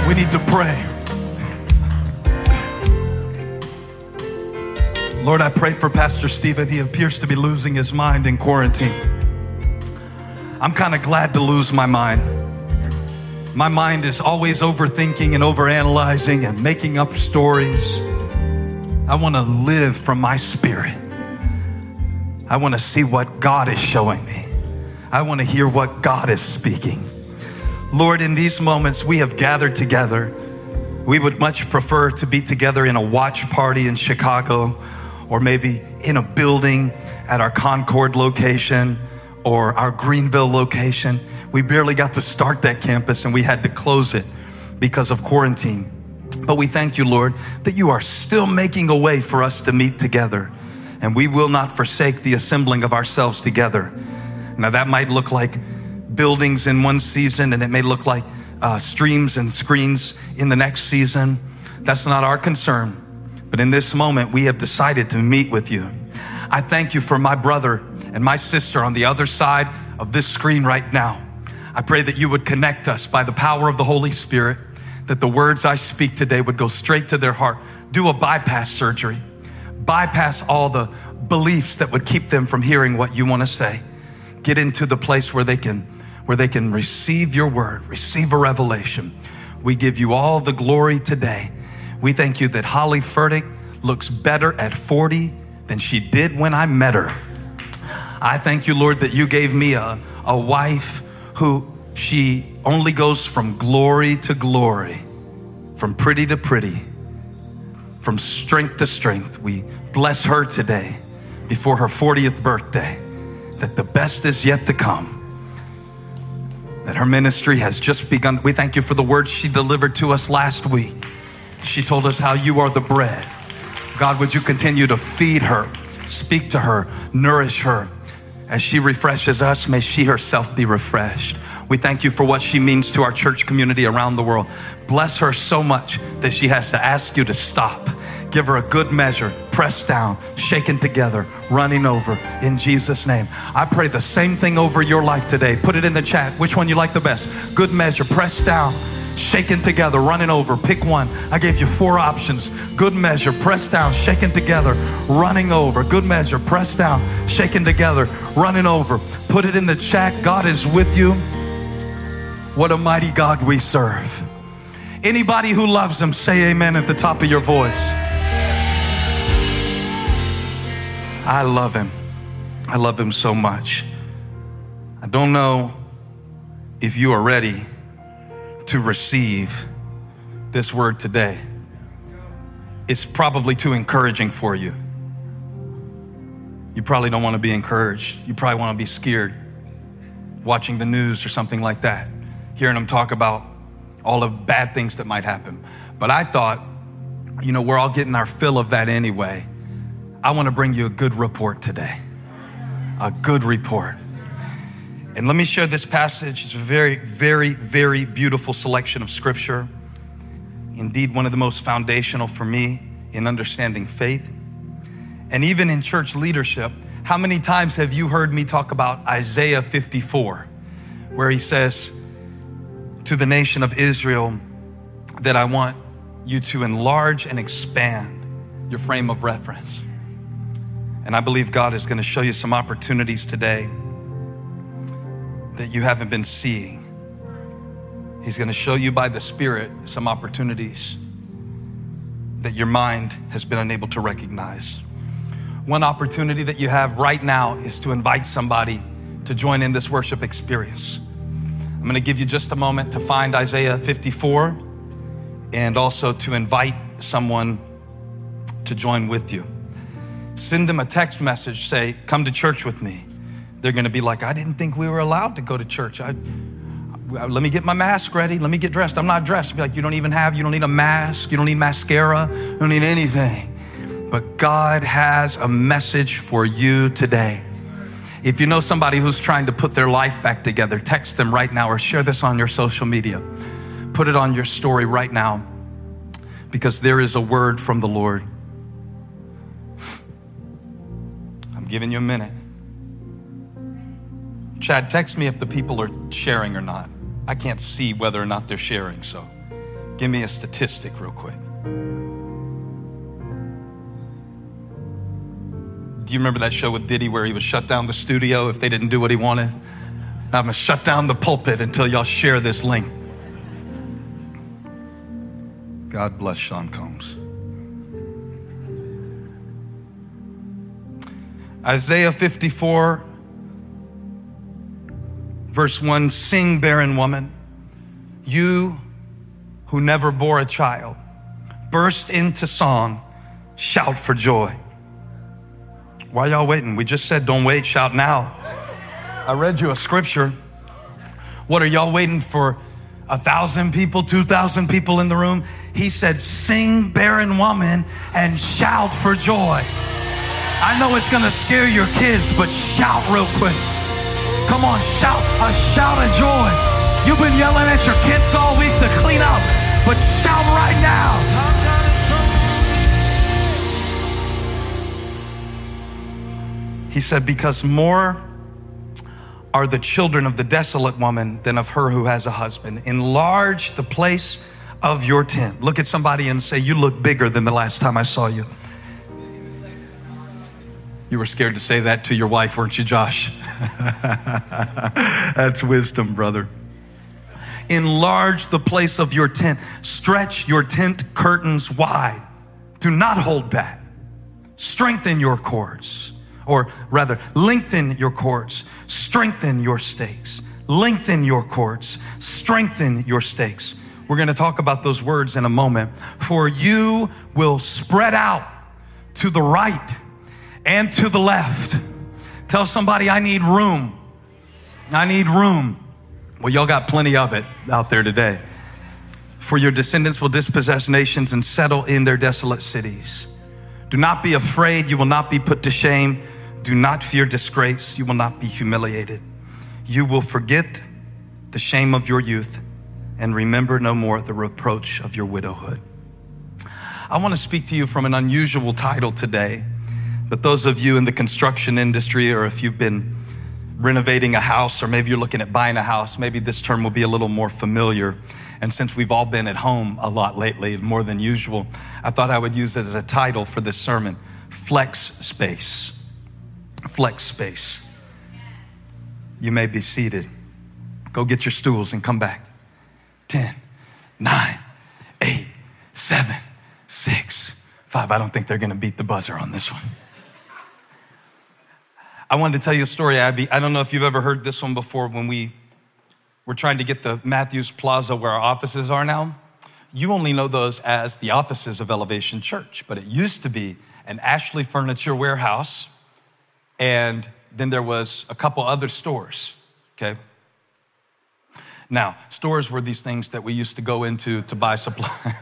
We need to pray. Lord, I pray for Pastor Stephen. He appears to be losing his mind in quarantine. I'm kind of glad to lose my mind. My mind is always overthinking and overanalyzing and making up stories. I want to live from my spirit. I want to see what God is showing me. I want to hear what God is speaking. Lord, in these moments we have gathered together. We would much prefer to be together in a watch party in Chicago, or maybe in a building at our Concord location or our Greenville location. We barely got to start that campus and we had to close it because of quarantine. But we thank you, Lord, that you are still making a way for us to meet together. And we will not forsake the assembling of ourselves together. Now that might look like buildings in one season, and it may look like streams and screens in the next season. That's not our concern. But in this moment, we have decided to meet with you. I thank you for my brother and my sister on the other side of this screen right now. I pray that you would connect us by the power of the Holy Spirit, that the words I speak today would go straight to their heart. Do a bypass surgery. Bypass all the beliefs that would keep them from hearing what you want to say. Get into the place where they can receive your word, receive a revelation. We give you all the glory today. We thank you that Holly Furtick looks better at 40 than she did when I met her. I thank you, Lord, that you gave me a wife who she only goes from glory to glory, from pretty to pretty, from strength to strength. We bless her today before her 40th birthday, that the best is yet to come, that her ministry has just begun. We thank you for the word she delivered to us last week. She told us how you are the bread. God, would you continue to feed her, speak to her, nourish her. As she refreshes us, may she herself be refreshed. We thank you for what she means to our church community around the world. Bless her so much that she has to ask you to stop. Give her a good measure, pressed down, shaken together, running over, in Jesus' name. I pray the same thing over your life today. Put it in the chat, which one you like the best. Good measure, pressed down, shaken together, running over. Pick one. I gave you 4 options. Good measure, pressed down, shaken together, running over. Good measure, pressed down, shaken together, running over. Put it in the chat. God is with you. What a mighty God we serve. Anybody who loves him, say amen at the top of your voice. I love him. I love him so much. I don't know if you are ready to receive this word today. It's probably too encouraging for you. You probably don't want to be encouraged. You probably want to be scared watching the news or something like that, hearing them talk about all the bad things that might happen. But I thought, we're all getting our fill of that anyway. I want to bring you a good report today. A good report. And let me share this passage. It's a very, very, very beautiful selection of scripture. Indeed, one of the most foundational for me in understanding faith. And even in church leadership, how many times have you heard me talk about Isaiah 54, where he says to the nation of Israel that I want you to enlarge and expand your frame of reference. And I believe God is going to show you some opportunities today that you haven't been seeing. He's going to show you by the Spirit some opportunities that your mind has been unable to recognize. One opportunity that you have right now is to invite somebody to join in this worship experience. I'm going to give you just a moment to find Isaiah 54 and also to invite someone to join with you. Send them a text message, say, come to church with me. They're going to be like, I didn't think we were allowed to go to church. Let me get my mask ready. Let me get dressed. I'm not dressed. Be like, you don't need a mask. You don't need mascara. You don't need anything. But God has a message for you today. If you know somebody who's trying to put their life back together, text them right now or share this on your social media. Put it on your story right now, because there is a word from the Lord. I'm giving you a minute. Chad, text me if the people are sharing or not. I can't see whether or not they're sharing, so Give me a statistic real quick. Do you remember that show with Diddy where he would shut down the studio if they didn't do what he wanted? I'm going to shut down the pulpit until y'all share this link. God bless Sean Combs. Isaiah 54, verse 1, sing, barren woman, you who never bore a child, burst into song, shout for joy. Why y'all waiting? We just said don't wait, shout now. I read you a scripture. What are y'all waiting for? 1,000 people, 2,000 people in the room? He said, sing, barren woman, and shout for joy. I know it's gonna scare your kids, but shout real quick. Come on, shout, a shout of joy. You've been yelling at your kids all week to clean up, but shout right now. He said, because more are the children of the desolate woman than of her who has a husband. Enlarge the place of your tent. Look at somebody and say, you look bigger than the last time I saw you. You were scared to say that to your wife, weren't you, Josh? That's wisdom, brother. Enlarge the place of your tent. Stretch your tent curtains wide. Do not hold back. Strengthen your cords. Or rather, lengthen your cords, strengthen your stakes. Lengthen your cords, strengthen your stakes. We're going to talk about those words in a moment. For you will spread out to the right and to the left. Tell somebody, I need room. I need room. Well, y'all got plenty of it out there today. For your descendants will dispossess nations and settle in their desolate cities. Do not be afraid. You will not be put to shame. Do not fear disgrace. You will not be humiliated. You will forget the shame of your youth and remember no more the reproach of your widowhood. I want to speak to you from an unusual title today, but those of you in the construction industry, or if you've been renovating a house, or maybe you're looking at buying a house, maybe this term will be a little more familiar. And since we've all been at home a lot lately, more than usual, I thought I would use it as a title for this sermon, Flex Space. Flex space. You may be seated. Go get your stools and come back. 10, 9, 8, 7, 6, 5. I don't think they're going to beat the buzzer on this one. I wanted to tell you a story, Abby. I don't know if you've ever heard this one before. When we were trying to get the Matthews Plaza where our offices are now, you only know those as the offices of Elevation Church, but it used to be an Ashley Furniture Warehouse. And then there was a couple other stores, okay? Now, stores were these things that we used to go into to buy supply.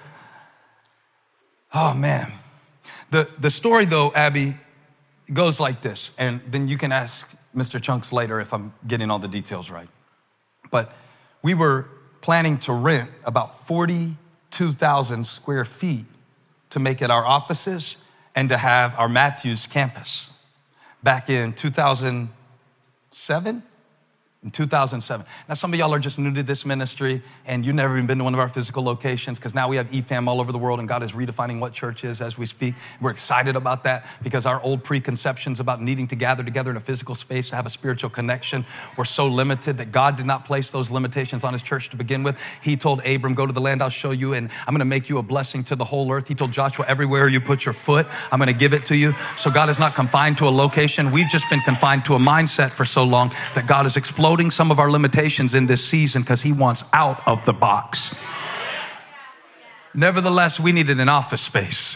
Oh, man. The story, though, Abby, goes like this. And then you can ask Mr. Chunks later if I'm getting all the details right. But we were planning to rent about 42,000 square feet to make it our offices and to have our Matthews campus. Back in 2007? In 2007. Now, some of y'all are just new to this ministry and you've never even been to one of our physical locations, because now we have EFAM all over the world and God is redefining what church is as we speak. We're excited about that because our old preconceptions about needing to gather together in a physical space to have a spiritual connection were so limited that God did not place those limitations on his church to begin with. He told Abram, go to the land I'll show you and I'm going to make you a blessing to the whole earth. He told Joshua, everywhere you put your foot, I'm going to give it to you. So God is not confined to a location. We've just been confined to a mindset for so long that God is exploding some of our limitations in this season because he wants out of the box. Nevertheless, we needed an office space.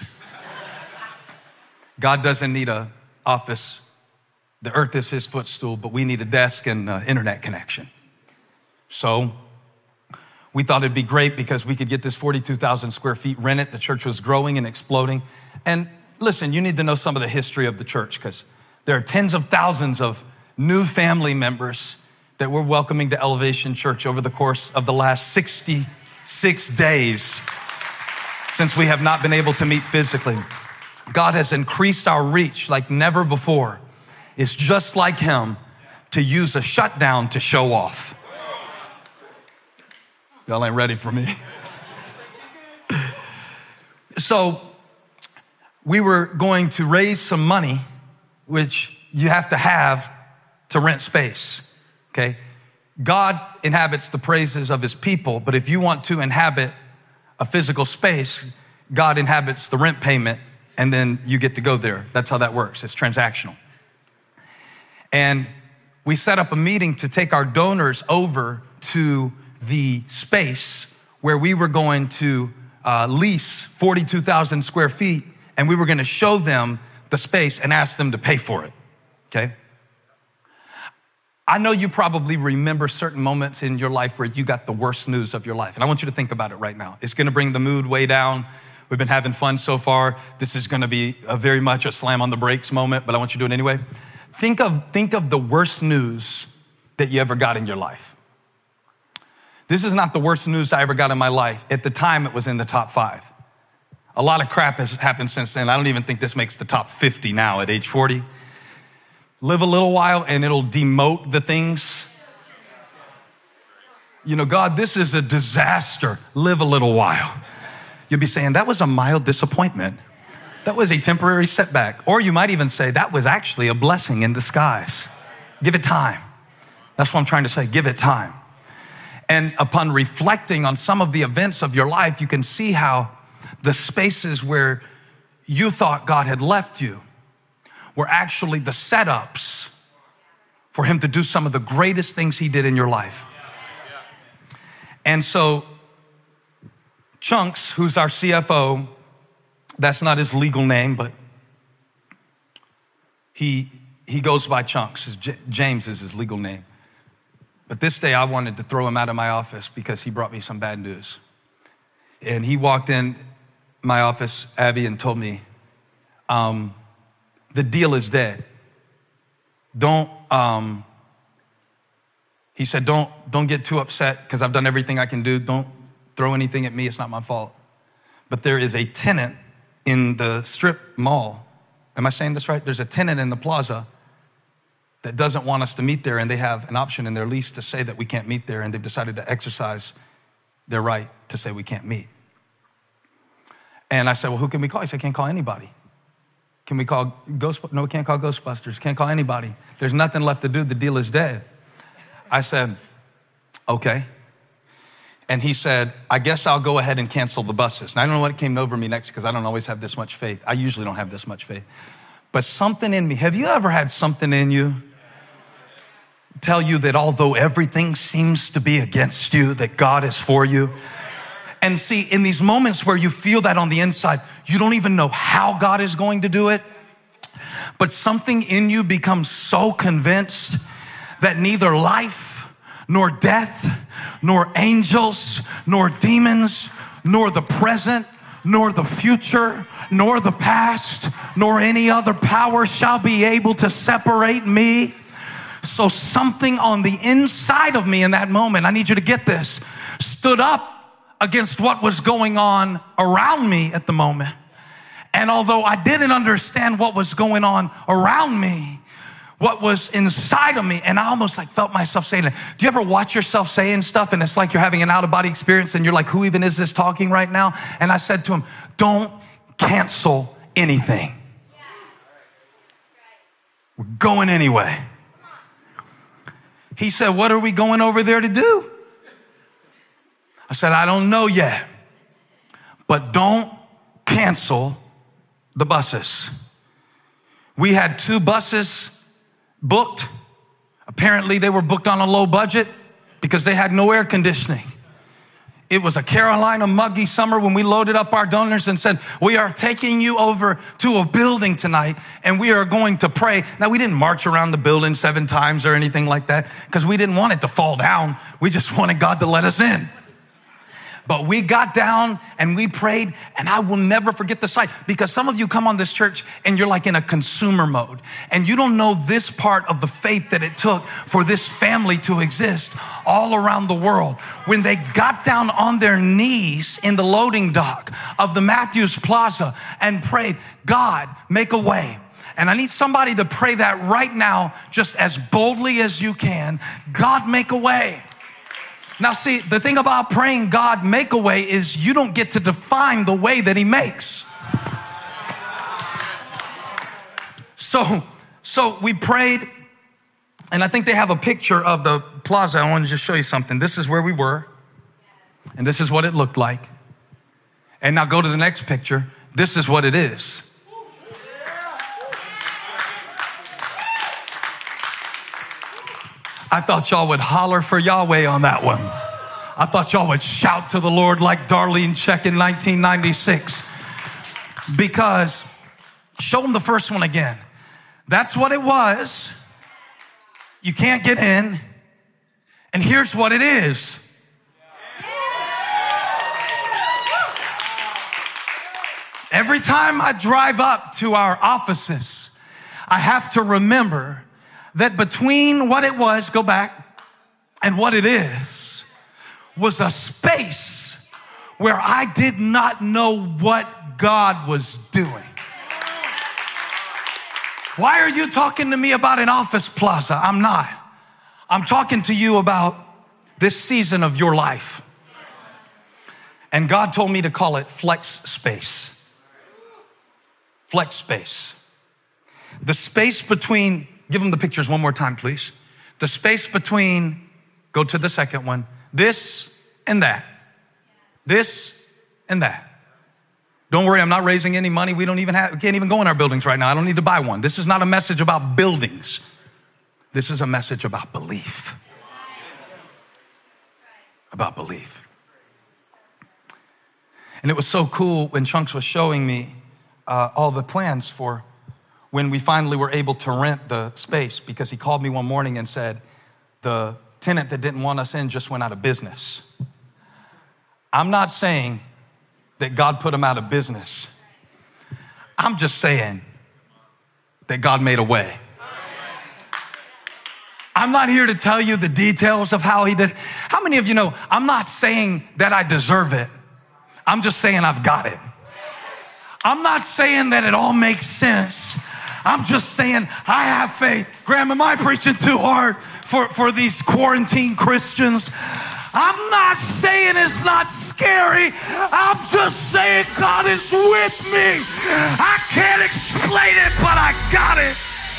God doesn't need an office. The earth is his footstool, but we need a desk and internet connection. So we thought it'd be great because we could get this 42,000 square feet rented. The church was growing and exploding. And listen, you need to know some of the history of the church because there are tens of thousands of new family members that we're welcoming to Elevation Church over the course of the last 66 days since we have not been able to meet physically. God has increased our reach like never before. It's just like him to use a shutdown to show off. Y'all ain't ready for me. So we were going to raise some money, which you have to rent space, okay? God inhabits the praises of his people, but if you want to inhabit a physical space, God inhabits the rent payment, and then you get to go there. That's how that works. It's transactional. And we set up a meeting to take our donors over to the space where we were going to lease 42,000 square feet, and we were going to show them the space and ask them to pay for it, okay? I know you probably remember certain moments in your life where you got the worst news of your life, and I want you to think about it right now. It's going to bring the mood way down. We've been having fun so far. This is going to be very much a slam on the brakes moment, but I want you to do it anyway. Think of the worst news that you ever got in your life. This is not the worst news I ever got in my life. At the time, it was in the top 5. A lot of crap has happened since then. I don't even think this makes the top 50 now at age 40. Live a little while and it'll demote the things. You know, God, this is a disaster. Live a little while. You'll be saying, that was a mild disappointment. That was a temporary setback. Or you might even say, that was actually a blessing in disguise. Give it time. That's what I'm trying to say. Give it time. And upon reflecting on some of the events of your life, you can see how the spaces where you thought God had left you were actually the setups for him to do some of the greatest things he did in your life. And so Chunks, who's our CFO, that's not his legal name, but he goes by Chunks. James is his legal name. But this day I wanted to throw him out of my office because he brought me some bad news. And he walked in my office, Abby, and told me, the deal is dead. He said, don't get too upset because I've done everything I can do. Don't throw anything at me. It's not my fault. But there is a tenant in the strip mall. Am I saying this right? There's a tenant in the plaza that doesn't want us to meet there, and they have an option in their lease to say that we can't meet there, and they've decided to exercise their right to say we can't meet. And I said, well, who can we call? He said, can't call anybody. Can we call Ghostbusters? No, we can't call Ghostbusters. Can't call anybody. There's nothing left to do. The deal is dead. I said, okay. And he said, I guess I'll go ahead and cancel the buses. And I don't know what came over me next because I don't always have this much faith. I usually don't have this much faith. But something in me, have you ever had something in you tell you that although everything seems to be against you, that God is for you? And see, in these moments where you feel that on the inside, you don't even know how God is going to do it, but something in you becomes so convinced that neither life, nor death, nor angels, nor demons, nor the present, nor the future, nor the past, nor any other power shall be able to separate me. So something on the inside of me in that moment, I need you to get this, stood up against what was going on around me at the moment. And although I didn't understand what was going on around me, what was inside of me, and I almost like felt myself saying it. Do you ever watch yourself saying stuff and it's like you're having an out-of-body experience and you're like, who even is this talking right now? And I said to him, don't cancel anything. We're going anyway. He said, what are we going over there to do? I said, I don't know yet, but don't cancel the buses. We had 2 buses booked. Apparently they were booked on a low budget because they had no air conditioning. It was a Carolina muggy summer when we loaded up our donors and said, we are taking you over to a building tonight and we are going to pray. Now, we didn't march around the building 7 times or anything like that because we didn't want it to fall down. We just wanted God to let us in. But we got down and we prayed, and I will never forget the sight, because some of you come on this church and you're like in a consumer mode and you don't know this part of the faith that it took for this family to exist all around the world. When they got down on their knees in the loading dock of the Matthews Plaza and prayed, God, make a way. And I need somebody to pray that right now, just as boldly as you can. God, make a way. Now see, the thing about praying God make a way is you don't get to define the way that he makes. So we prayed, and I think they have a picture of the plaza. I want to just show you something. This is where we were, and this is what it looked like. And now go to the next picture. This is what it is. I thought y'all would holler for Yahweh on that one. I thought y'all would shout to the Lord like Darlene Check in 1996. Because, show them the first one again. That's what it was. You can't get in. And here's what it is. Every time I drive up to our offices, I have to remember that between what it was, go back, and what it is, was a space where I did not know what God was doing. Why are you talking to me about an office plaza? I'm not. I'm talking to you about this season of your life. And God told me to call it flex space. Flex space. The space between, give them the pictures one more time, please. The space between, go to the second one, this and that. This and that. Don't worry, I'm not raising any money. We can't even go in our buildings right now. I don't need to buy one. This is not a message about buildings. This is a message about belief. About belief. And it was so cool when Chunks was showing me all the plans for when we finally were able to rent the space, because he called me one morning and said, the tenant that didn't want us in just went out of business. I'm not saying that God put him out of business. I'm just saying that God made a way. I'm not here to tell you the details of how he did. How many of you know, I'm not saying that I deserve it. I'm just saying I've got it. I'm not saying that it all makes sense. I'm just saying I have faith. Graham, am I preaching too hard for these quarantine Christians? I'm not saying it's not scary. I'm just saying God is with me. I can't explain it, but I got it.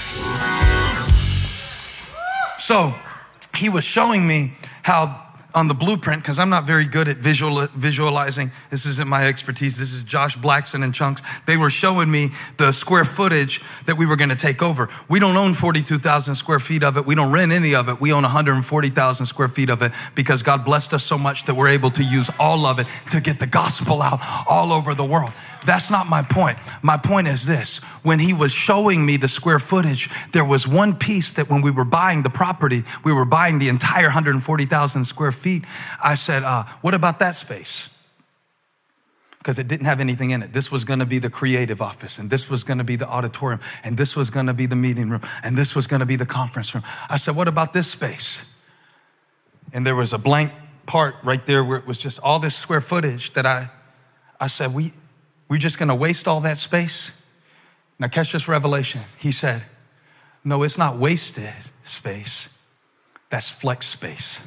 So he was showing me how on the blueprint, because I'm not very good at visualizing. This isn't my expertise. This is Josh Blackson and Chunks. They were showing me the square footage that we were going to take over. We don't own 42,000 square feet of it. We don't rent any of it. We own 140,000 square feet of it because God blessed us so much that we're able to use all of it to get the gospel out all over the world. That's not my point. My point is this. When he was showing me the square footage, there was one piece that when we were buying the property, we were buying the entire 140,000 square feet. I said, what about that space? Because it didn't have anything in it. This was going to be the creative office, and this was going to be the auditorium, and this was going to be the meeting room, and this was going to be the conference room. I said, what about this space? And there was a blank part right there where it was just all this square footage that I said, we're just going to waste all that space? Now catch this revelation. He said, no, it's not wasted space. That's flex space.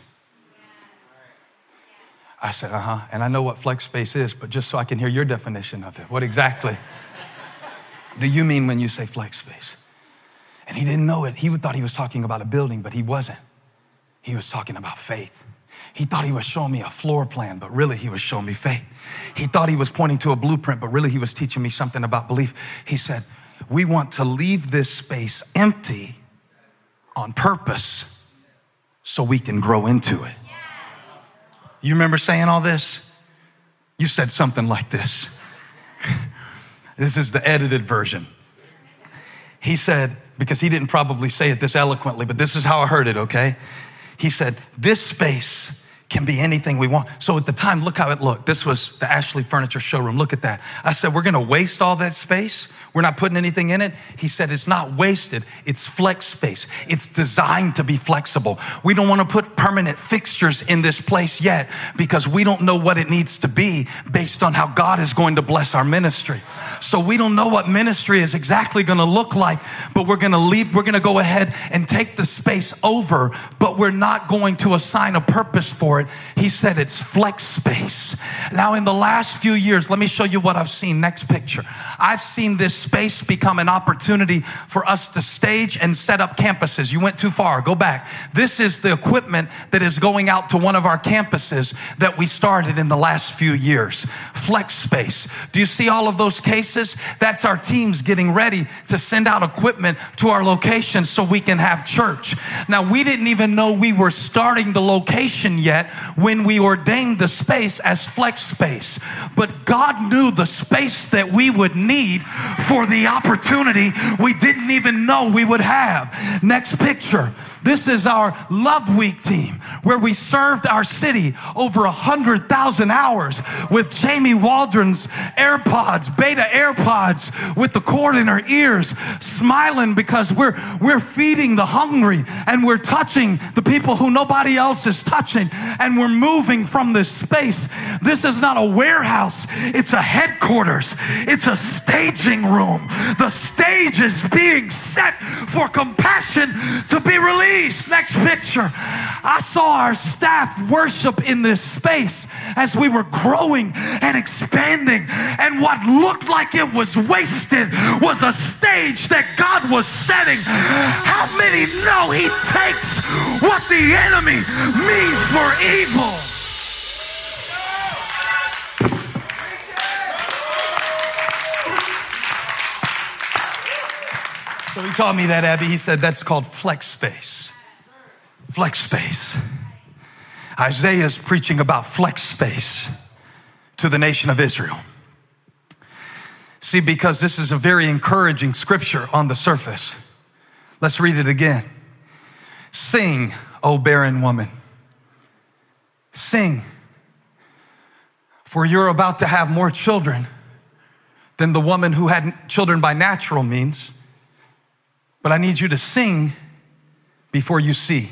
I said, and I know what flex space is, but just so I can hear your definition of it, what exactly do you mean when you say flex space? And he didn't know it. He thought he was talking about a building, but he wasn't. He was talking about faith. He thought he was showing me a floor plan, but really he was showing me faith. He thought he was pointing to a blueprint, but really he was teaching me something about belief. He said, we want to leave this space empty on purpose so we can grow into it. You remember saying all this? You said something like this. This is the edited version. He said, because he didn't probably say it this eloquently, but this is how I heard it, okay? He said, this space can be anything we want. So at the time, look how it looked. This was the Ashley Furniture Showroom. Look at that. I said, we're going to waste all that space. We're not putting anything in it. He said, it's not wasted. It's flex space. It's designed to be flexible. We don't want to put permanent fixtures in this place yet because we don't know what it needs to be based on how God is going to bless our ministry. So we don't know what ministry is exactly going to look like, but we're going to go ahead and take the space over, but we're not going to assign a purpose for it for it. He said it's flex space. Now, in the last few years, let me show you what I've seen. Next picture. I've seen this space become an opportunity for us to stage and set up campuses. You went too far. Go back. This is the equipment that is going out to one of our campuses that we started in the last few years. Flex space. Do you see all of those cases? That's our teams getting ready to send out equipment to our location so we can have church. Now, we didn't even know we were starting the location yet when we ordained the space as flex space. But God knew the space that we would need for the opportunity we didn't even know we would have. Next picture. This is our Love Week team where we served our city over 100,000 hours with Jamie Waldron's AirPods, Beta AirPods with the cord in her ears, smiling because we're feeding the hungry and we're touching the people who nobody else is touching, and we're moving from this space. This is not a warehouse. It's a headquarters. It's a staging room. The stage is being set for compassion to be released. Next picture. I saw our staff worship in this space as we were growing and expanding, and what looked like it was wasted was a stage that God was setting. How many know He takes what the enemy means for evil? So he taught me that, Abby. He said that's called flex space. Flex space. Isaiah is preaching about flex space to the nation of Israel. See, because this is a very encouraging scripture on the surface. Let's read it again. Sing, O barren woman. Sing, for you're about to have more children than the woman who had children by natural means. But I need you to sing before you see.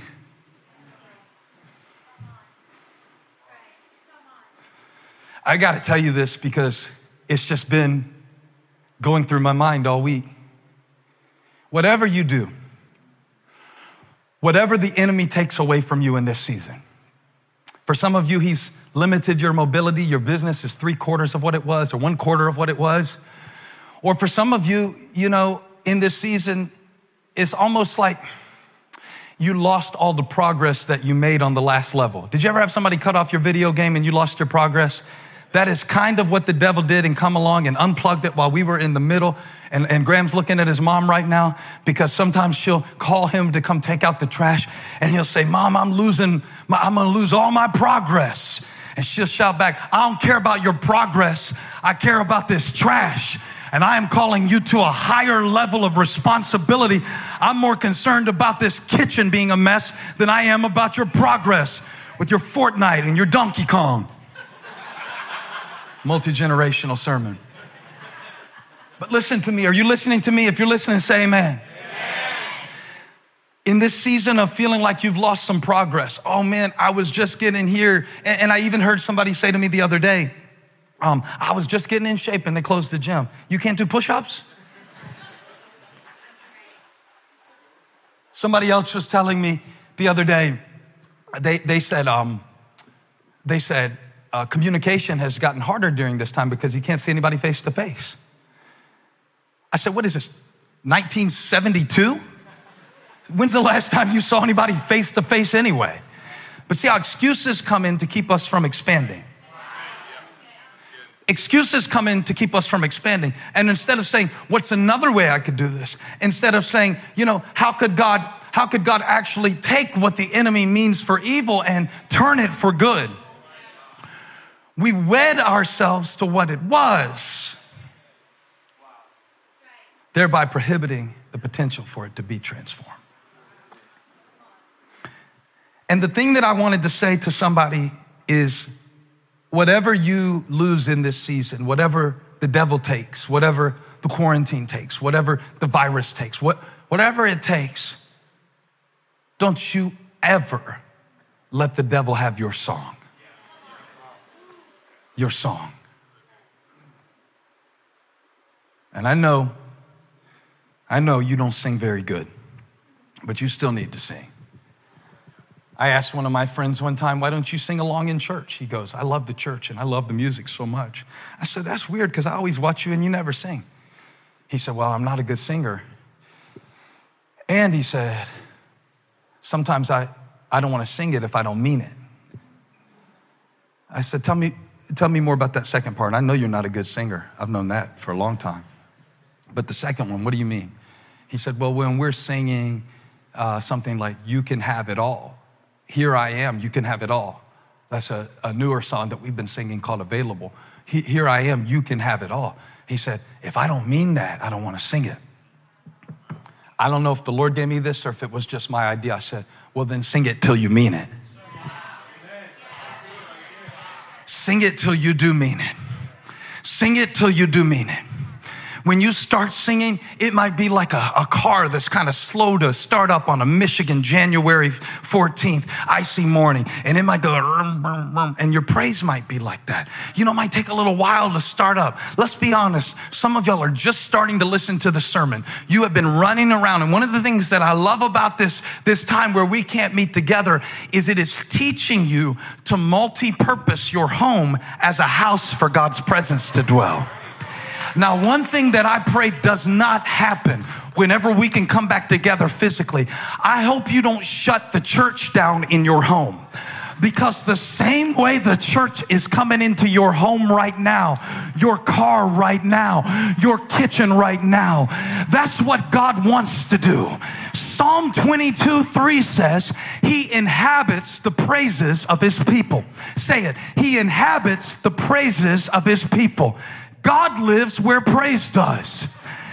I got to tell you this because it's just been going through my mind all week. Whatever you do, whatever the enemy takes away from you in this season, for some of you, he's limited your mobility. Your business is 3/4 of what it was or 1/4 of what it was. Or for some of you, in this season, it's almost like you lost all the progress that you made on the last level. Did you ever have somebody cut off your video game and you lost your progress? That is kind of what the devil did and come along and unplugged it while we were in the middle. And Graham's looking at his mom right now because sometimes she'll call him to come take out the trash and he'll say, Mom, I'm going to lose all my progress. And she'll shout back, I don't care about your progress. I care about this trash. And I am calling you to a higher level of responsibility. I'm more concerned about this kitchen being a mess than I am about your progress with your Fortnite and your Donkey Kong. Multi-generational sermon. But listen to me. Are you listening to me? If you're listening, say amen. In this season of feeling like you've lost some progress. Oh man, I was just getting here. And I even heard somebody say to me the other day, I was just getting in shape and they closed the gym. You can't do push-ups? Somebody else was telling me the other day, they said communication has gotten harder during this time because you can't see anybody face to face. I said, what is this, 1972? When's the last time you saw anybody face to face anyway? But see how excuses come in to keep us from expanding. Excuses come in to keep us from expanding. And instead of saying, what's another way I could do this? Instead of saying, how could God actually take what the enemy means for evil and turn it for good? We wed ourselves to what it was, thereby prohibiting the potential for it to be transformed. And the thing that I wanted to say to somebody is, whatever you lose in this season, whatever the devil takes, whatever the quarantine takes, whatever the virus takes, whatever it takes, don't you ever let the devil have your song. Your song. And I know you don't sing very good, but you still need to sing. I asked one of my friends one time, why don't you sing along in church? He goes, I love the church and I love the music so much. I said, that's weird because I always watch you and you never sing. He said, well, I'm not a good singer. And he said, sometimes I don't want to sing it if I don't mean it. I said, tell me more about that second part. I know you're not a good singer. I've known that for a long time. But the second one, what do you mean? He said, well, when we're singing something like, you can have it all. Here I am, you can have it all. That's a newer song that we've been singing called Available. Here I am, you can have it all. He said, if I don't mean that, I don't want to sing it. I don't know if the Lord gave me this or if it was just my idea. I said, well, then sing it till you mean it. Sing it till you do mean it. Sing it till you do mean it. When you start singing, it might be like a car that's kind of slow to start up on a Michigan January 14th icy morning. And it might go, and your praise might be like that. You know, it might take a little while to start up. Let's be honest. Some of y'all are just starting to listen to the sermon. You have been running around. And one of the things that I love about this time where we can't meet together is it is teaching you to multi-purpose your home as a house for God's presence to dwell. Now, one thing that I pray does not happen whenever we can come back together physically, I hope you don't shut the church down in your home. Because the same way the church is coming into your home right now, your car right now, your kitchen right now, that's what God wants to do. Psalm 22:3 says, He inhabits the praises of His people. Say it. He inhabits the praises of His people. God lives where praise does.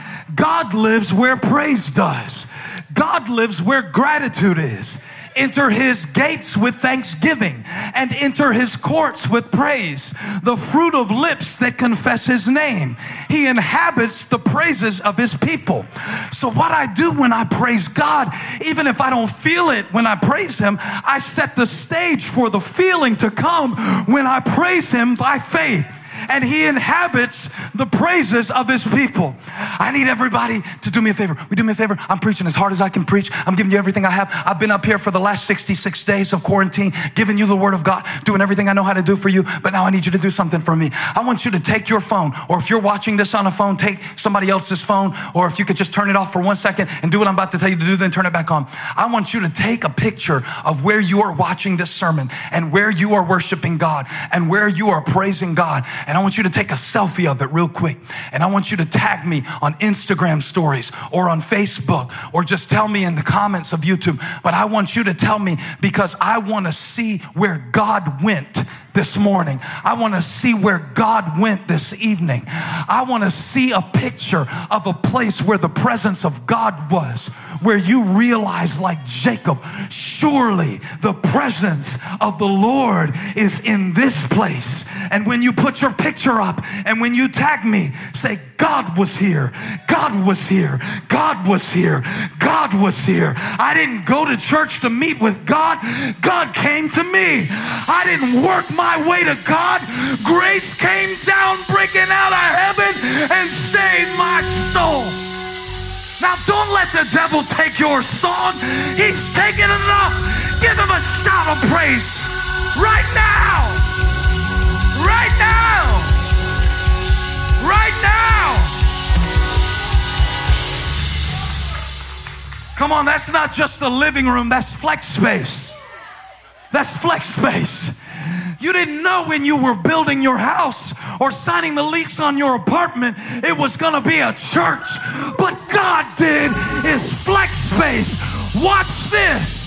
God lives where praise does. God lives where gratitude is. Enter His gates with thanksgiving and enter His courts with praise. The fruit of lips that confess His name. He inhabits the praises of His people. So what I do when I praise God, even if I don't feel it when I praise Him, I set the stage for the feeling to come when I praise Him by faith. And He inhabits the praises of His people. I need everybody to do me a favor. Will you do me a favor? I'm preaching as hard as I can preach. I'm giving you everything I have. I've been up here for the last 66 days of quarantine, giving you the word of God, doing everything I know how to do for you. But now I need you to do something for me. I want you to take your phone, or if you're watching this on a phone, take somebody else's phone, or if you could just turn it off for 1 second and do what I'm about to tell you to do, then turn it back on. I want you to take a picture of where you are watching this sermon and where you are worshiping God and where you are praising God. And I want you to take a selfie of it real quick. And I want you to tag me on Instagram stories or on Facebook, or just tell me in the comments of YouTube. But I want you to tell me, because I want to see where God went this morning. I want to see where God went this evening. I want to see a picture of a place where the presence of God was, where you realize, like Jacob, surely the presence of the Lord is in this place. And when you put your picture up and when you tag me, say, God was here. God was here. God was here. God was here. I didn't go to church to meet with God. God came to me. I didn't work my way to God. Grace came down, breaking out of heaven, and saved my soul. Now, don't let the devil take your song. He's taken enough. Give him a shout of praise right now. Right now. Right now. Come on, that's not just the living room. That's flex space. That's flex space. You didn't know when you were building your house or signing the lease on your apartment it was going to be a church. But God did is flex space. Watch this.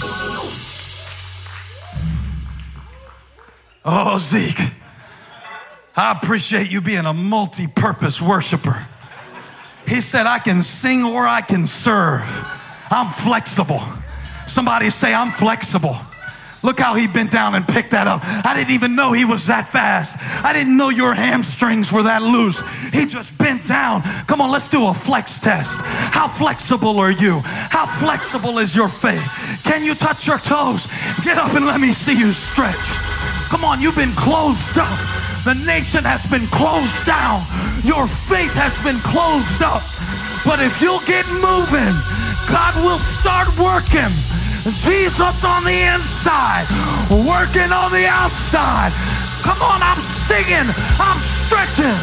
Oh, Zeke, I appreciate you being a multi-purpose worshiper. He said, I can sing or I can serve. I'm flexible. Somebody say, I'm flexible. Look how he bent down and picked that up. I didn't even know he was that fast. I didn't know your hamstrings were that loose. He just bent down. Come on, let's do a flex test. How flexible are you? How flexible is your faith? Can you touch your toes? Get up and let me see you stretch. Come on, you've been closed up. The nation has been closed down. Your faith has been closed up. But if you'll get moving, God will start working. Jesus on the inside, working on the outside. Come on, I'm singing, I'm stretching.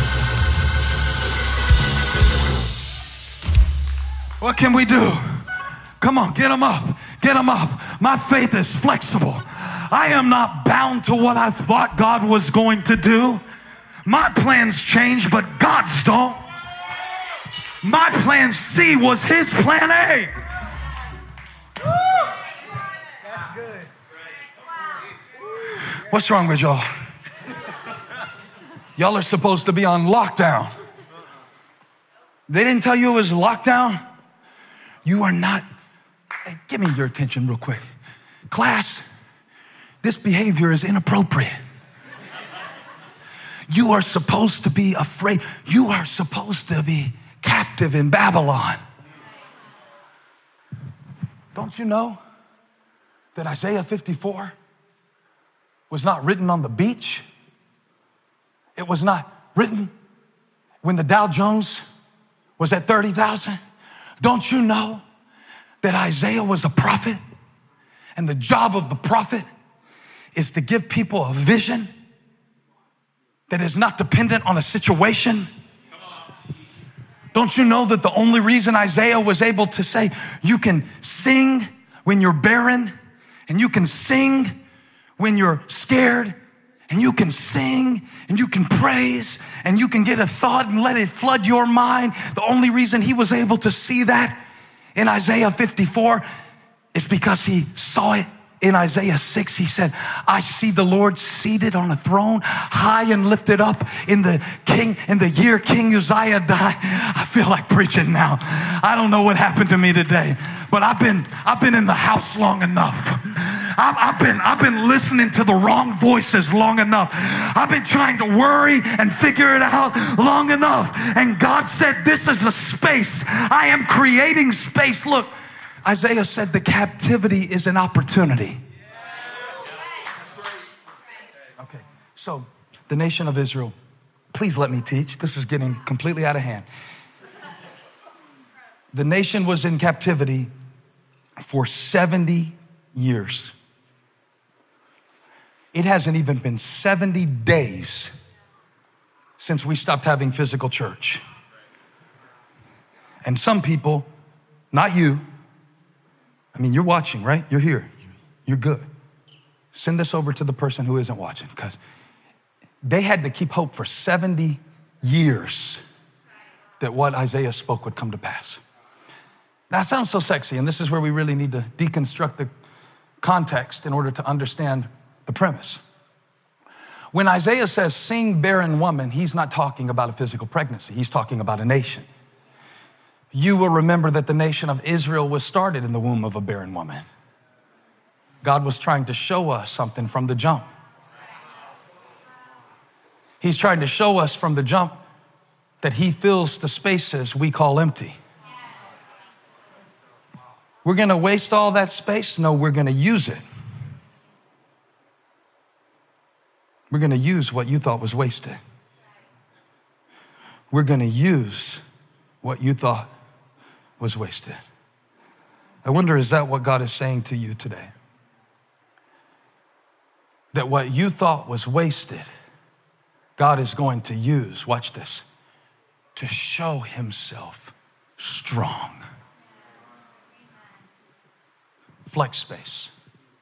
What can we do? Come on, get them up, get them up. My faith is flexible. I am not bound to what I thought God was going to do. My plans change, but God's don't. My plan C was his plan A. That's good. What's wrong with y'all? Y'all are supposed to be on lockdown. They didn't tell you it was lockdown? You are not. Hey, give me your attention real quick. Class, this behavior is inappropriate. You are supposed to be afraid. You are supposed to be captive in Babylon. Don't you know that Isaiah 54 was not written on the beach? It was not written when the Dow Jones was at 30,000. Don't you know that Isaiah was a prophet? And the job of the prophet is to give people a vision that is not dependent on a situation. Don't you know that the only reason Isaiah was able to say, you can sing when you're barren, and you can sing when you're scared, and you can sing and you can praise and you can get a thought and let it flood your mind. The only reason he was able to see that in Isaiah 54 is because he saw it in Isaiah 6. He said, I see the Lord seated on a throne, high and lifted up in the year King Uzziah died. I feel like preaching now. I don't know what happened to me today, but I've been in the house long enough. I've been listening to the wrong voices long enough. I've been trying to worry and figure it out long enough. And God said, this is a space. I am creating space. Look, Isaiah said the captivity is an opportunity. Okay, so the nation of Israel, please let me teach. This is getting completely out of hand. The nation was in captivity for 70 years. It hasn't even been 70 days since we stopped having physical church. And some people, not you, I mean, you're watching, right? You're here. You're good. Send this over to the person who isn't watching, because they had to keep hope for 70 years that what Isaiah spoke would come to pass. Now, it sounds so sexy, and this is where we really need to deconstruct the context in order to understand the premise. When Isaiah says, sing barren woman, he's not talking about a physical pregnancy. He's talking about a nation. You will remember that the nation of Israel was started in the womb of a barren woman. God was trying to show us something from the jump. He's trying to show us from the jump that he fills the spaces we call empty. We're going to waste all that space? No, we're going to use it. We're going to use what you thought was wasted. We're going to use what you thought was wasted. I wonder, is that what God is saying to you today? That what you thought was wasted, God is going to use, watch this, to show himself strong. Flex space.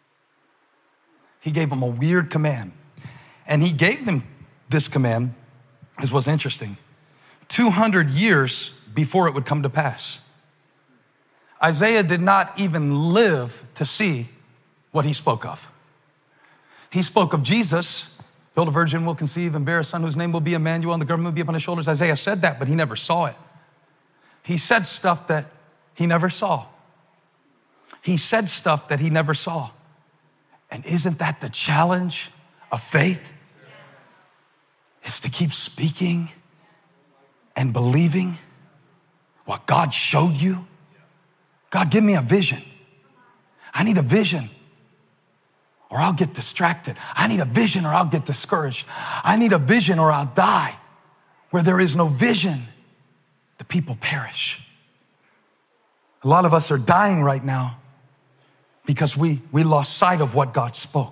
He gave them a weird command. And he gave them this command, this was interesting, 200 years before it would come to pass. Isaiah did not even live to see what he spoke of. He spoke of Jesus. Behold, a virgin will conceive and bear a son whose name will be Emmanuel, and the government will be upon his shoulders. Isaiah said that, but he never saw it. He said stuff that he never saw. He said stuff that he never saw. And isn't that the challenge of faith? It's to keep speaking and believing what God showed you. God, give me a vision. I need a vision or I'll get distracted. I need a vision or I'll get discouraged. I need a vision or I'll die. Where there is no vision, the people perish. A lot of us are dying right now because we lost sight of what God spoke.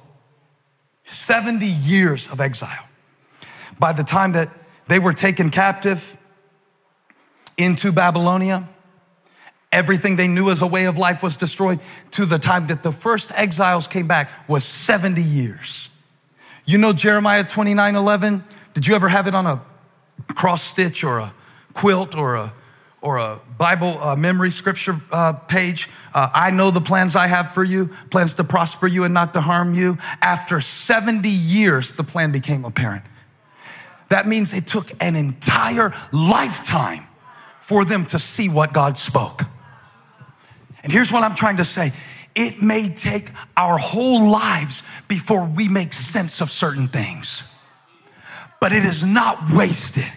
70 years of exile. By the time that they were taken captive into Babylonia, everything they knew as a way of life was destroyed. To the time that the first exiles came back was 70 years. You know Jeremiah 29:11? Did you ever have it on a cross stitch or a quilt or a Bible memory scripture page? I know the plans I have for you, plans to prosper you and not to harm you. After 70 years, the plan became apparent. That means it took an entire lifetime for them to see what God spoke. And here's what I'm trying to say. It may take our whole lives before we make sense of certain things, but it is not wasted.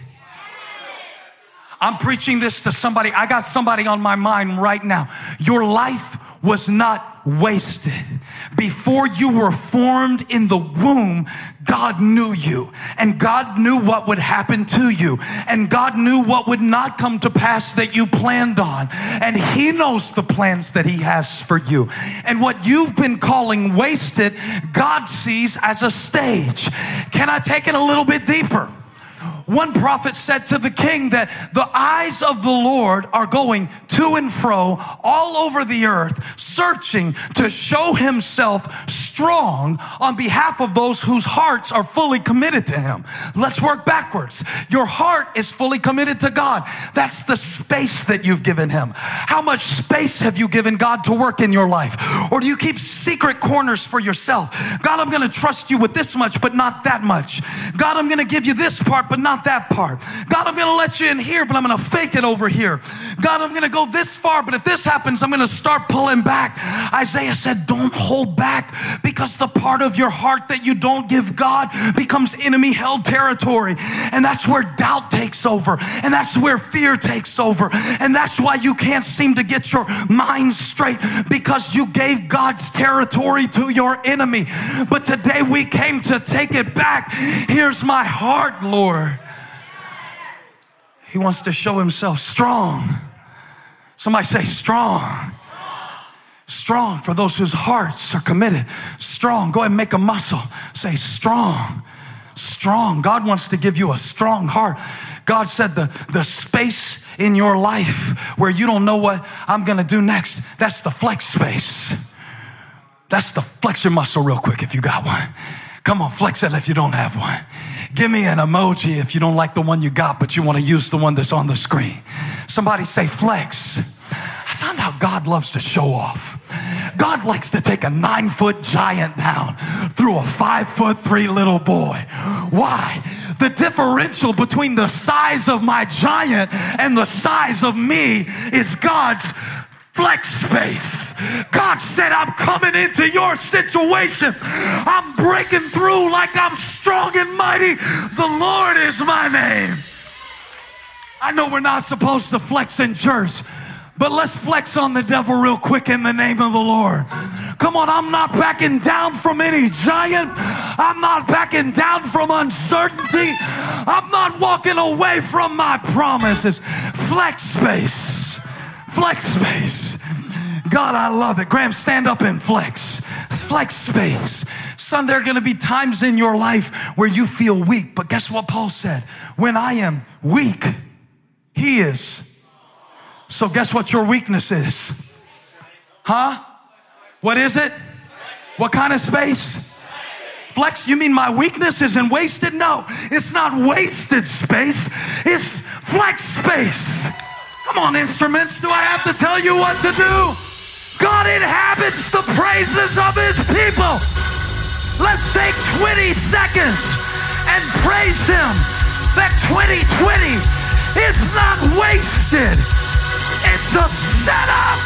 I'm preaching this to somebody. I got somebody on my mind right now. Your life was not wasted. Before you were formed in the womb, God knew you, and God knew what would happen to you, and God knew what would not come to pass that you planned on, and He knows the plans that He has for you. And what you've been calling wasted, God sees as a stage. Can I take it a little bit deeper? One prophet said to the king that the eyes of the Lord are going to and fro all over the earth, searching to show Himself strong on behalf of those whose hearts are fully committed to Him. Let's work backwards. Your heart is fully committed to God. That's the space that you've given Him. How much space have you given God to work in your life? Or do you keep secret corners for yourself? God, I'm going to trust you with this much, but not that much. God, I'm going to give you this part, but not that part. God, I'm going to let you in here, but I'm going to fake it over here. God, I'm going to go this far, but if this happens, I'm going to start pulling back. Isaiah said, don't hold back, because the part of your heart that you don't give God becomes enemy-held territory. And that's where doubt takes over. And that's where fear takes over. And that's why you can't seem to get your mind straight, because you gave God's territory to your enemy. But today we came to take it back. Here's my heart, Lord. He wants to show Himself strong. Somebody say strong. Strong for those whose hearts are committed. Strong. Go ahead and make a muscle. Say strong. Strong. God wants to give you a strong heart. God said the space in your life where you don't know what I'm going to do next, that's the flex space. That's the flex your muscle real quick if you got one. Come on, flex it if you don't have one. Give me an emoji if you don't like the one you got, but you want to use the one that's on the screen. Somebody say flex. I found out God loves to show off. God likes to take a 9-foot giant down through a 5'3" little boy. Why? The differential between the size of my giant and the size of me is God's flex space. God said, I'm coming into your situation. I'm breaking through like I'm strong and mighty. The Lord is my name. I know we're not supposed to flex in church, but let's flex on the devil real quick in the name of the Lord. Come on, I'm not backing down from any giant. I'm not backing down from uncertainty. I'm not walking away from my promises. Flex space. Flex space. God, I love it. Graham, stand up and flex. Flex space. Son, there are going to be times in your life where you feel weak. But guess what Paul said? When I am weak, He is. So guess what your weakness is? Huh? What is it? What kind of space? Flex, you mean my weakness isn't wasted? No, it's not wasted space. It's flex space. Come on, instruments. Do I have to tell you what to do? God inhabits the praises of His people. Let's take 20 seconds and praise Him that 2020 is not wasted. It's a setup.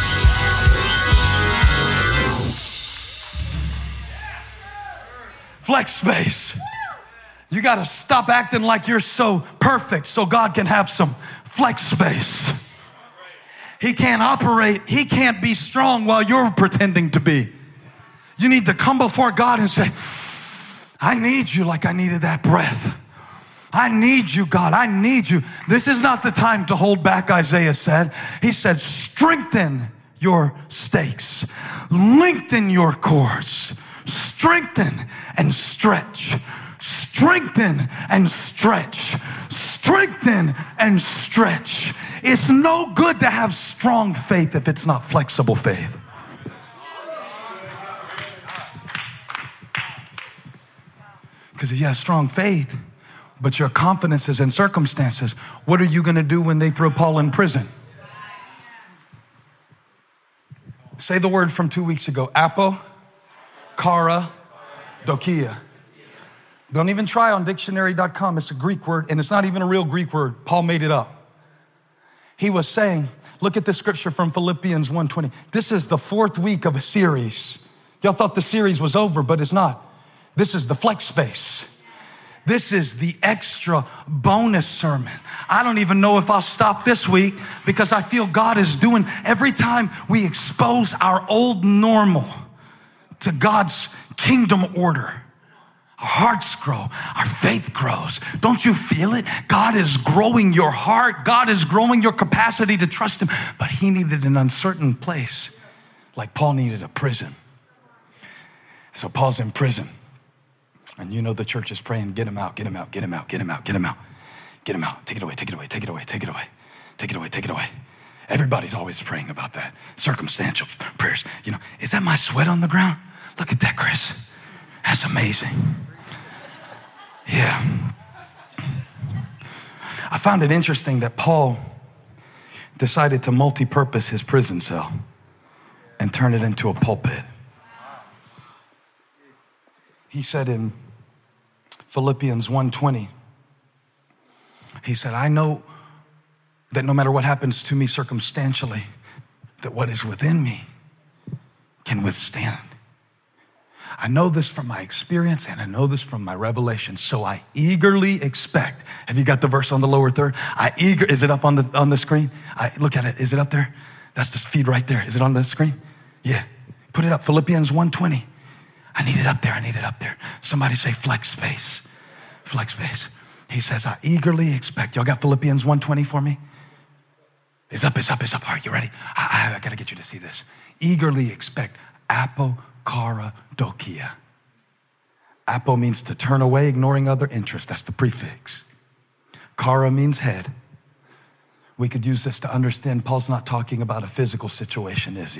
Flex space. You got to stop acting like you're so perfect so God can have some flex space. He can't operate. He can't be strong while you're pretending to be. You need to come before God and say, I need you like I needed that breath. I need you, God. I need you. This is not the time to hold back, Isaiah said. He said, strengthen your stakes. Lengthen your cords. Strengthen and stretch. Strengthen and stretch. Strengthen and stretch. It's no good to have strong faith if it's not flexible faith. Because if you have strong faith, but your confidence is in circumstances, what are you going to do when they throw Paul in prison? Say the word from 2 weeks ago. Apo, kara, dokia. Don't even try on dictionary.com. It's a Greek word, and it's not even a real Greek word. Paul made it up. He was saying, look at this scripture from Philippians 1:20. This is the fourth week of a series. Y'all thought the series was over, but it's not. This is the flex space. This is the extra bonus sermon. I don't even know if I'll stop this week because I feel God is doing, every time we expose our old normal to God's kingdom order, our hearts grow, our faith grows. Don't you feel it? God is growing your heart. God is growing your capacity to trust him. But he needed an uncertain place, like Paul needed a prison. So Paul's in prison. And you know the church is praying, get him out, get him out, get him out, get him out, get him out, get him out. Take it away, take it away, take it away, take it away, take it away, take it away. Everybody's always praying about that. Circumstantial prayers. You know, is that my sweat on the ground? Look at that, Chris. That's amazing. Yeah. I found it interesting that Paul decided to multi-purpose his prison cell and turn it into a pulpit. He said in Philippians 1:20, he said, I know that no matter what happens to me circumstantially, that what is within me can withstand. I know this from my experience and I know this from my revelation. So I eagerly expect. Have you got the verse on the lower third? Is it up on the screen? Look at it. Is it up there? That's the feed right there. Is it on the screen? Yeah. Put it up. Philippians 1:20. I need it up there. I need it up there. Somebody say flex space. Flex space. He says, I eagerly expect. Y'all got Philippians 1:20 for me? It's up, it's up, it's up. All right, you ready? I got to get you to see this. Eagerly expect. Apo, kara, dokia. Apo means to turn away, ignoring other interests. That's the prefix. Kara means head. We could use this to understand Paul's not talking about a physical situation, is he?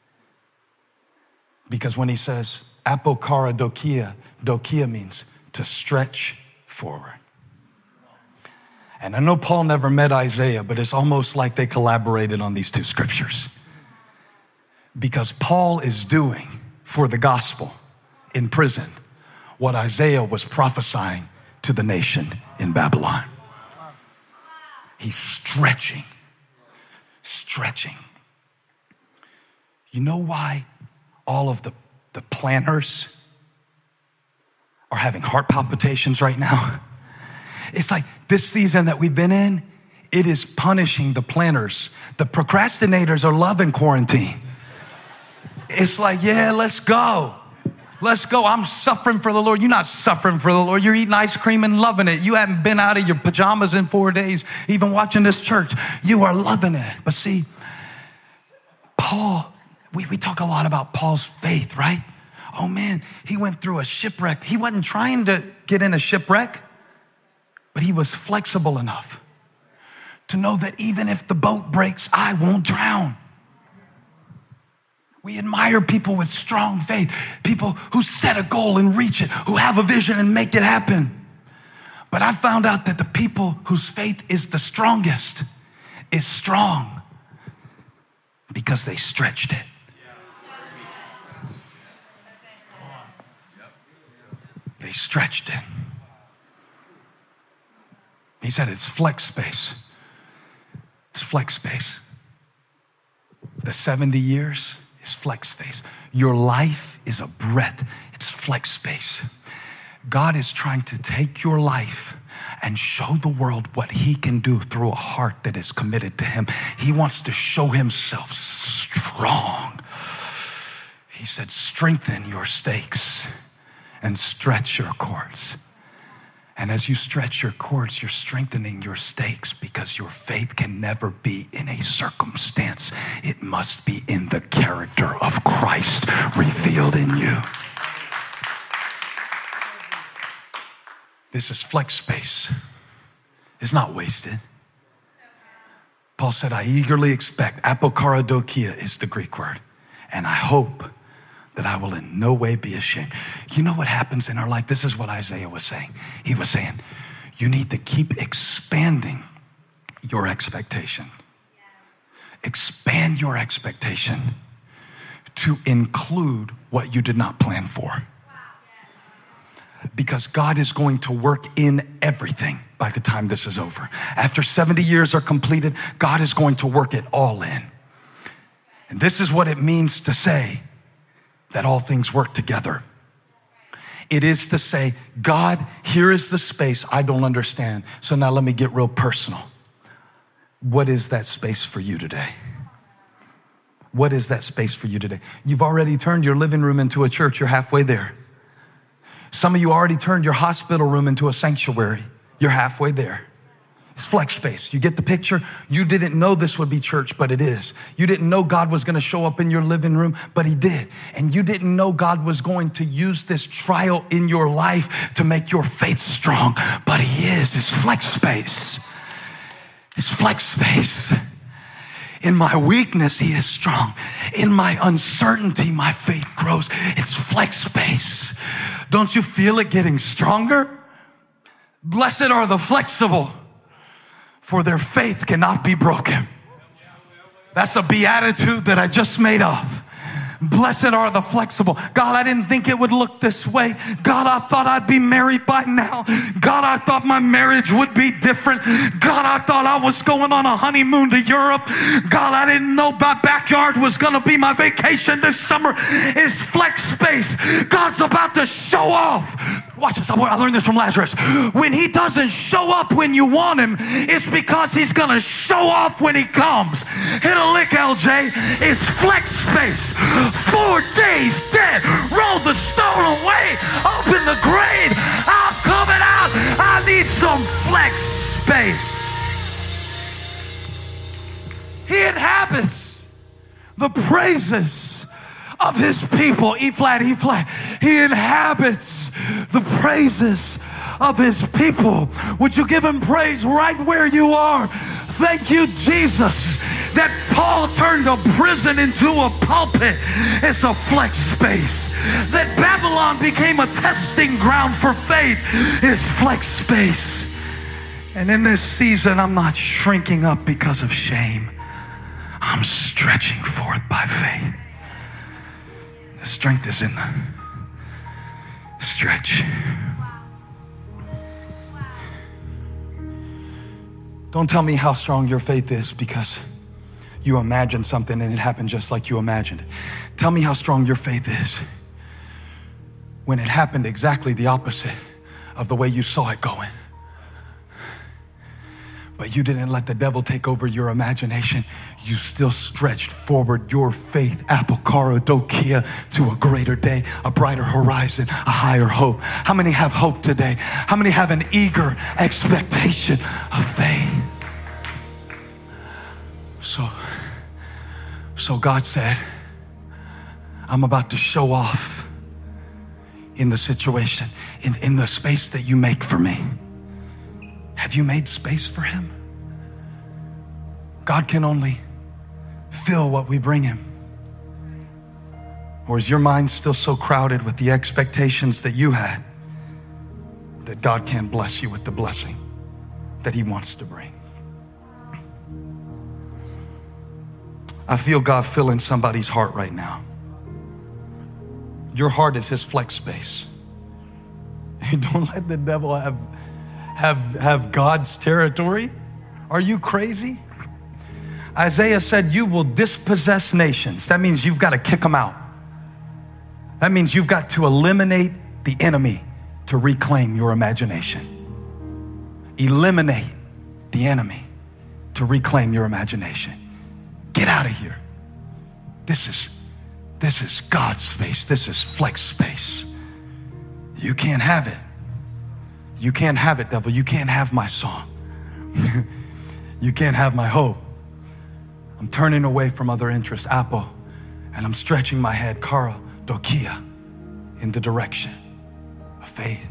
Because when he says apo, kara, dokia, dokia means to stretch forward. And I know Paul never met Isaiah, but it's almost like they collaborated on these two scriptures. Because Paul is doing for the gospel in prison what Isaiah was prophesying to the nation in Babylon. He's stretching. You know why all of the planners are having heart palpitations right now? It's like this season that we've been in, it is punishing the planners. The procrastinators are loving quarantine. It's like, yeah, let's go. Let's go. I'm suffering for the Lord. You're not suffering for the Lord. You're eating ice cream and loving it. You haven't been out of your pajamas in 4 days, even watching this church. You are loving it. But see, Paul, we talk a lot about Paul's faith, right? Oh man, he went through a shipwreck. He wasn't trying to get in a shipwreck, but he was flexible enough to know that even if the boat breaks, I won't drown. We admire people with strong faith, people who set a goal and reach it, who have a vision and make it happen. But I found out that the people whose faith is the strongest is strong because they stretched it. They stretched it. He said it's flex space. It's flex space. The 70 years is flex space. Your life is a breath. It's flex space. God is trying to take your life and show the world what he can do through a heart that is committed to him. He wants to show himself strong. He said, strengthen your stakes and stretch your cords. And as you stretch your cords, you're strengthening your stakes, because your faith can never be in a circumstance. It must be in the character of Christ revealed in you. This is flex space. It's not wasted. Paul said, I eagerly expect, apokaradokia is the Greek word, and I hope that I will in no way be ashamed. You know what happens in our life? This is what Isaiah was saying. He was saying, you need to keep expanding your expectation. Expand your expectation to include what you did not plan for. Because God is going to work in everything by the time this is over. After 70 years are completed, God is going to work it all in. And this is what it means to say that all things work together. It is to say, God, here is the space I don't understand. So now let me get real personal. What is that space for you today? What is that space for you today? You've already turned your living room into a church. You're halfway there. Some of you already turned your hospital room into a sanctuary. You're halfway there. It's flex space. You get the picture? You didn't know this would be church, but it is. You didn't know God was going to show up in your living room, but he did. And you didn't know God was going to use this trial in your life to make your faith strong, but he is. It's flex space. It's flex space. In my weakness, he is strong. In my uncertainty, my faith grows. It's flex space. Don't you feel it getting stronger? Blessed are the flexible, for their faith cannot be broken. That's a beatitude that I just made up. Blessed are the flexible. God, I didn't think it would look this way. God, I thought I'd be married by now. God, I thought my marriage would be different. God, I thought I was going on a honeymoon to Europe. God, I didn't know my backyard was going to be my vacation this summer. It's flex space. God's about to show off. Watch this. I learned this from Lazarus. When he doesn't show up when you want him, it's because he's going to show off when he comes. Hit a lick, LJ. It's flex space. 4 days dead. Roll the stone away. Open the grave. I'm coming out. I need some flex space. He inhabits the praises of his people. E flat, E flat. He inhabits the praises of his people. Would you give him praise right where you are? Thank you, Jesus, that Paul turned a prison into a pulpit. It's a flex space. That Babylon became a testing ground for faith. It's flex space. And in this season, I'm not shrinking up because of shame. I'm stretching forth by faith. The strength is in the stretch. Don't tell me how strong your faith is because you imagined something and it happened just like you imagined it. Tell me how strong your faith is when it happened exactly the opposite of the way you saw it going. But you didn't let the devil take over your imagination. You still stretched forward your faith, apokaradokia, to a greater day, a brighter horizon, a higher hope. How many have hope today? How many have an eager expectation of faith? So God said, I'm about to show off in the situation, in the space that you make for me. Have you made space for him? God can only fill what we bring him. Or is your mind still so crowded with the expectations that you had that God can't bless you with the blessing that he wants to bring? I feel God filling somebody's heart right now. Your heart is his flex space. Don't let the devil have God's territory. Are you crazy? Isaiah said you will dispossess nations. That means you've got to kick them out. That means you've got to eliminate the enemy to reclaim your imagination. Eliminate the enemy to reclaim your imagination. Get out of here. This is God's space. This is flex space. You can't have it. You can't have it, devil. You can't have my song. You can't have my hope. I'm turning away from other interests, Apple, and I'm stretching my head, Kara, Dokia, in the direction of faith.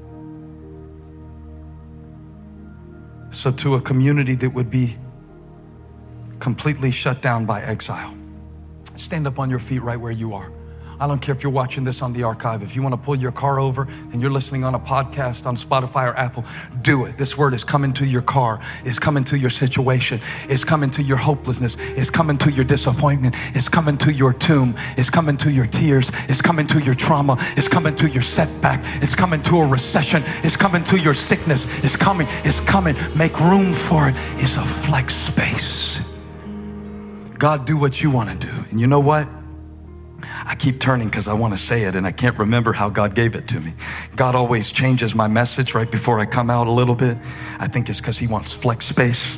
So to a community that would be completely shut down by exile, stand up on your feet right where you are. I don't care if you're watching this on the archive. If you want to pull your car over and you're listening on a podcast on Spotify or Apple, do it. This word is coming to your car. It's coming to your situation. It's coming to your hopelessness. It's coming to your disappointment. It's coming to your tomb. It's coming to your tears. It's coming to your trauma. It's coming to your setback. It's coming to a recession. It's coming to your sickness. It's coming. It's coming. Make room for it. It's a flex space. God, do what you want to do. And you know what? I keep turning because I want to say it and I can't remember how God gave it to me. God always changes my message right before I come out a little bit. I think it's because he wants flex space.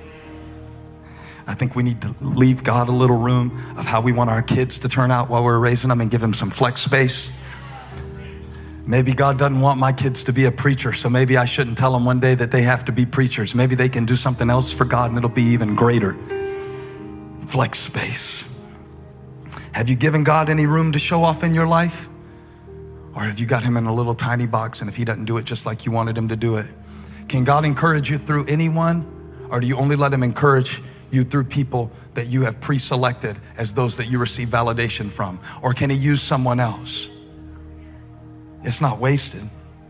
I think we need to leave God a little room of how we want our kids to turn out while we're raising them and give them some flex space. Maybe God doesn't want my kids to be a preacher, so maybe I shouldn't tell them one day that they have to be preachers. Maybe they can do something else for God and it'll be even greater. Flex space. Have you given God any room to show off in your life? Or have you got him in a little tiny box, and if he doesn't do it just like you wanted him to do it? Can God encourage you through anyone? Or do you only let him encourage you through people that you have pre-selected as those that you receive validation from? Or can he use someone else? It's not wasted.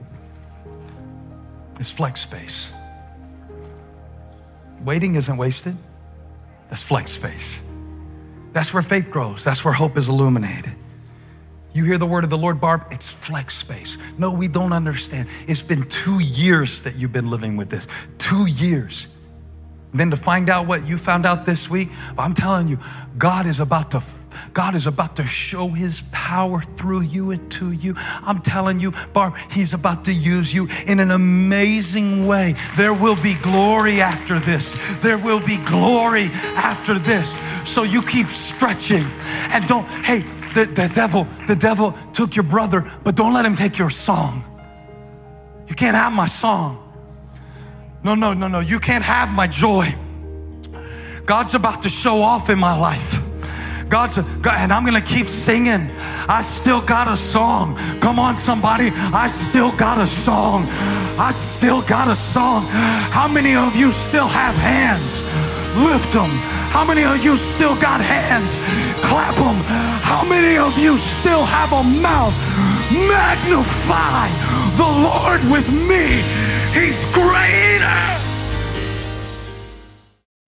It's flex space. Waiting isn't wasted. That's flex space. That's where faith grows. That's where hope is illuminated. You hear the word of the Lord, Barb? It's flex space. No, we don't understand. It's been 2 years that you've been living with this. 2 years. And then to find out what you found out this week, I'm telling you, God is about to show his power through you and to you. I'm telling you, Barb, he's about to use you in an amazing way. There will be glory after this. There will be glory after this. So you keep stretching and don't, hey, the devil took your brother, but don't let him take your song. You can't have my song. No. You can't have my joy. God's about to show off in my life. And I'm gonna keep singing. I still got a song. Come on, somebody. I still got a song. I still got a song. How many of you still have hands? Lift them. How many of you still got hands? Clap them. How many of you still have a mouth? Magnify the Lord with me. He's greater.